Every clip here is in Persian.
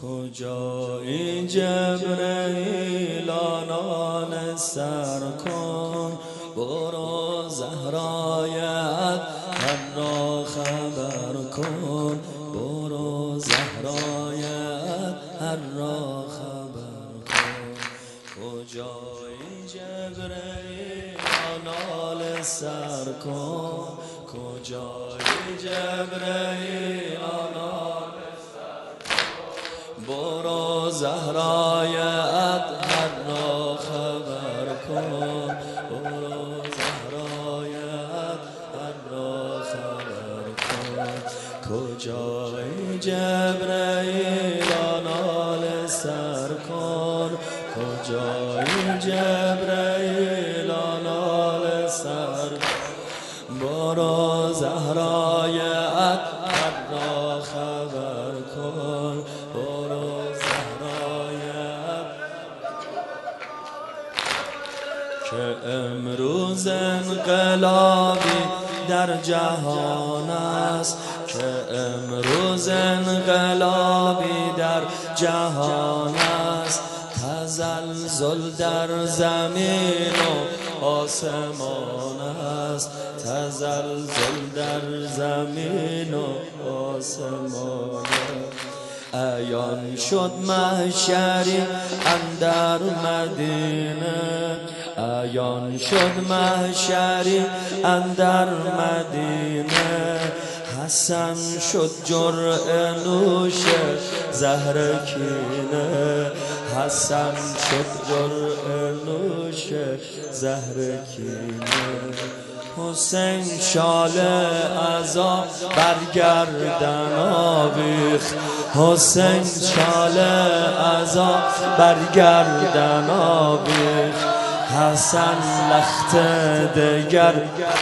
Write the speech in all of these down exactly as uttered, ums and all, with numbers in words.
کجایی جبرئیل آنان سر کن، برو زهرایت هر را خبر کن، برو زهرایت هر را خبر کن. کجایی جبرئیل آنان سر کن، کجایی جبرئیل آنان برو زهرایت هر را خبر کن، برو زهرایت هر را خبر کن. کجایی جبرئیل آنان سر کن، کجایی جبرئیل آنان سر کن، برو زهرایت هر را خبر کن، برو زهرایت. که امروز انقلابی در جهان است، که امروز انقلابی در جهان است. تزلزل در زمین و آسمان است، تزلزل در زمین و آسمان است. عیان شد محشری اندر مدینه، عیان شد محشری اندر مدینه. حسن شد جرعه نوش زهر کینه، حسن شد جرعه نوش زهر کینه. حسین شال عزا برگردن آویخت، حسین شال عزا برگردن آویخت. حسن لخت دگر،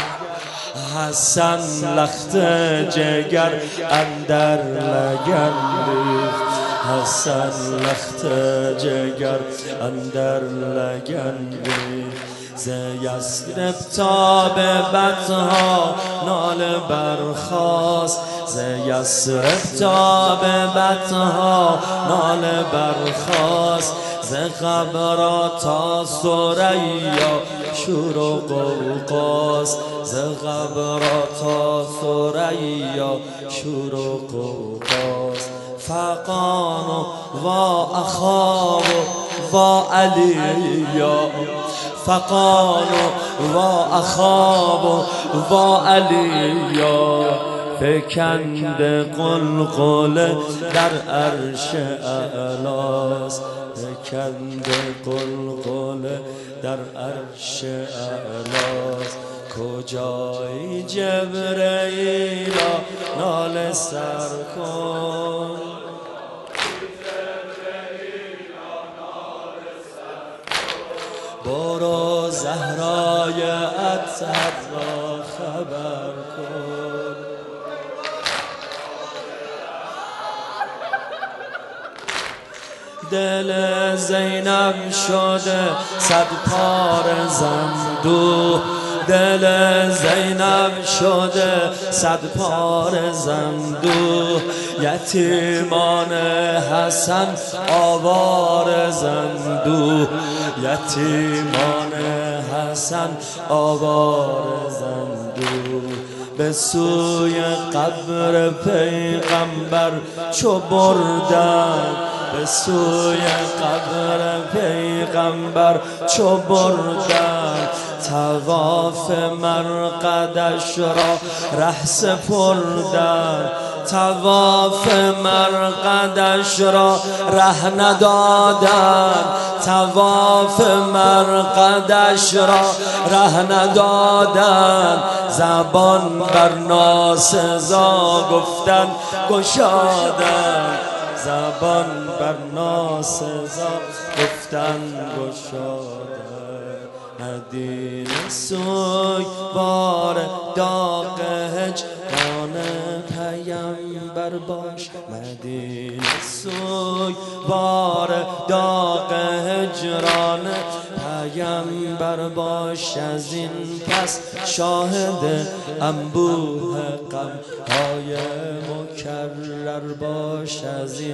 حسن لخت جگر اندر لگن ریخت، حسن لخت جگر اندر لگن ریخت. ز یثرب تا به بطحا ناله برخاست، ز یثرب تا به بطحا ناله برخاست. ز قبرا تا ثریا شور و غوغاست، ز قبرا تا ثریا شور و غوغاست. فقان و اخاب و علیا، فقان و اخاب و علیا. فکند قلقل در عرش اعلاست، فکند قلقل در عرش اعلاست. کجایی جبرئیل ناله سر کن، برو زهرایت هر را خبر کن. دل زینب شده صد پاره زندوه، دل زینب شده صد پاره زندوه. یتیمان حسن آواره زندوه، یتیمان حسن آواره زندوه. به سوی قبر پیغمبر چو بردن، به سوی قبر پیغمبر چو بردن. طواف مرقدش را ره سپردن، طواف مرقدش را ره ندادن، طواف مرقدش را ره ندادن. زبان بر ناسزا گفتن گشادن، زبان بر ناسزا گفتن گشادن. مدینه سوی بار داغ هجران پیامبر باش، مدینه سوی بار داغ هجران پیامبر باش. از این پس شاهد انبوه غم های مکرر باش، از این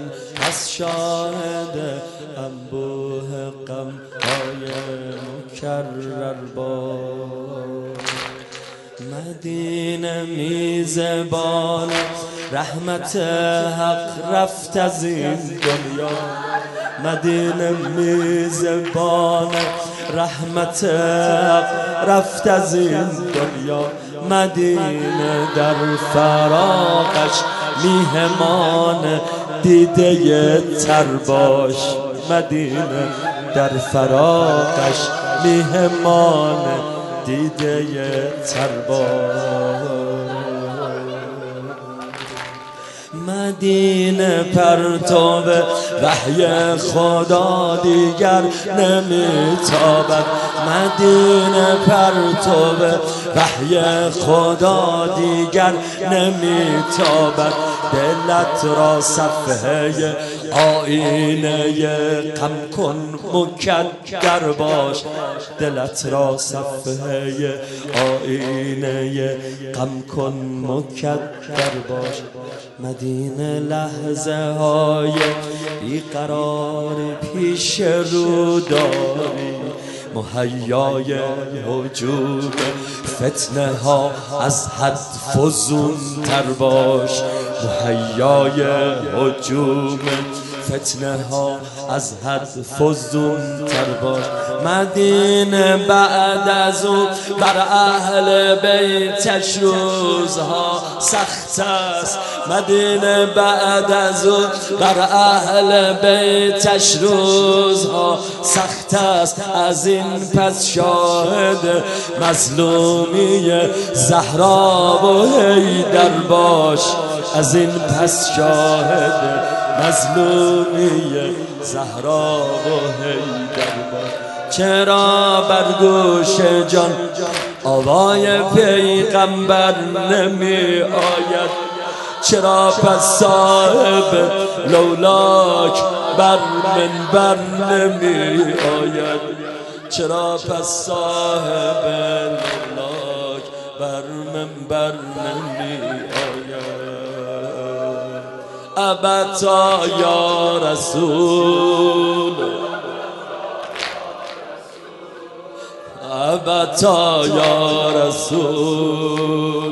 پس شاهد انبوه غم های مکرر باد. مدینه میزبان رحمت حق رفت از این دنیا، مدینه میزبان رحمت حق رفت از این دنیا، مدینه در فراقش میهمان دیده تر باش، مدینه در فراقش میهمان دیده تر باش. مدینه پرتو وحی خدا دیگر نمیتابد، مدینه پرتو وحی خدا دیگر نمیتابد. دلت را صفحه آینه غم کن مکدر باش، دلت را صفحه آینه غم کن مکدر باش. مدینه لحظه های بیقرار پیش رو داری، مهیای هجوم فتنه ها از حد فزون تر باش، مهیای هجوم فتنه ها از حد فزون تر باش. مدینه بعد از او بر اهل بیتش روزها سخت است، مدینه بعد از او بر اهل بیتش روزها سخت است. از این پس شاهد مظلومی زهرا و حیدر باش، از این پس شاهد مظلومی زهرا و حیدر باش. چرا بر گوش جان آوای پیغمبر نمی آید، چرا پس صاحب لولاک بر منبر نمی آید، چرا پس صاحب لولاک بر منبر نمی آید. ابتا یا رسول، ابتا یا رسول،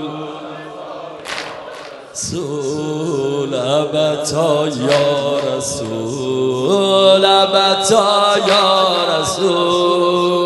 رسول ابتا یا رسول، ابتا یا رسول.